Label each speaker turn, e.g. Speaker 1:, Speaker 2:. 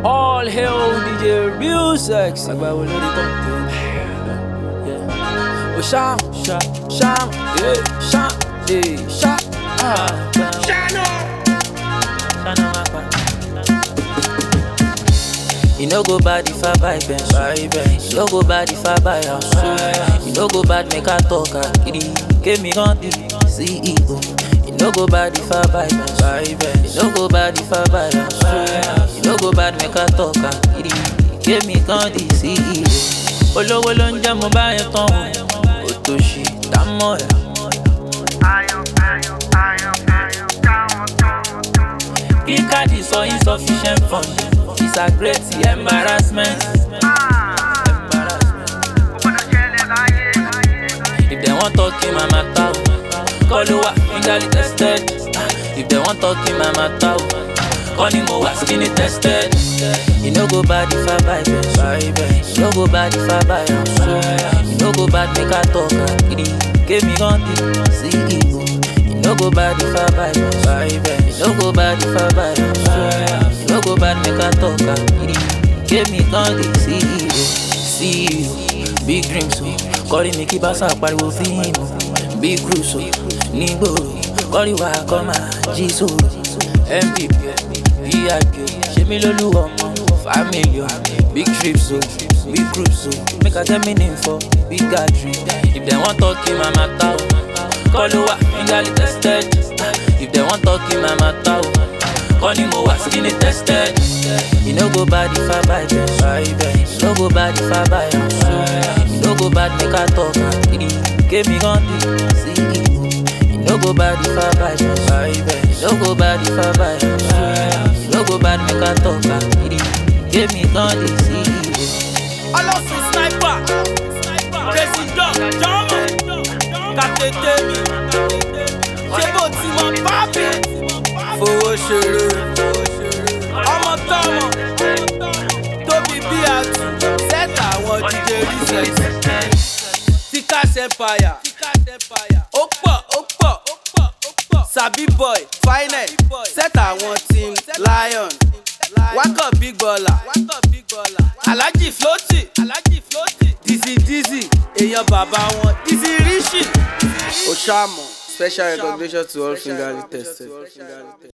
Speaker 1: All hail DJ Real Sexy. Oh, Sham, yeah, Sham,
Speaker 2: You no go bad if I buy Benz. You no go bad if I buy house. You no go bad make I talk. Give me on the CEO. You no go bad if I buy Benz. You no go bad if I buy house. You no go bad make I talk. Give me on the CEO. Olówó ló ń jẹ́ mo bá yẹn tán o. Òtòṣì dámọ̀ ẹ̀. Kíkàdì sọ insufficient fund. It's a great embarrassment. If they want talking my matter, call over fingerly tested. If they want talking my matter, call him over skinny tested. You no go bad if I buy Benz. You no go bad if I buy house. You no go bad make I talk. Give me on the CEO. You no go bad if I buy Benz. You no go bad if I buy house. You no go bad make I talk. Give me on the CEO. Big dreams, calling me keep us up, but we'll feel him. Big cruise, Nigo, calling Wakoma, Jesus, MVP, VIP, Shemilolu, family, big trips, big cruise, make a terminate for big country. If they want talking, my matter, call over, fingerly tested. If they want talking, my matter, call him over, skinny tested. You no go bad if I buy Benz. You no go bad if I buy house. You no go bad make I talk. Give me on the CEO. You no go bad if I buy Benz. You no go bad if I buy house. You no go bad make I talk. Give me on the CEO.
Speaker 3: All of you sniper, crazy dog, German, Katetemi, Shebo Timon Papi, Fowó Ṣeré, ọmọ tọmọ, Tóbi bí àtù, sẹ́tà àwọn DJ Real Tikas Empire, ó pọ̀, Sabi boy, finest, sẹ́tà àwọn team Lion, Wákọ̀ Big Baller, Alhaji Floaty, Dizzy, èèyàn bàbá wọn, Dizzy Rishi, Oshamo, special recognition to all fingerly tested.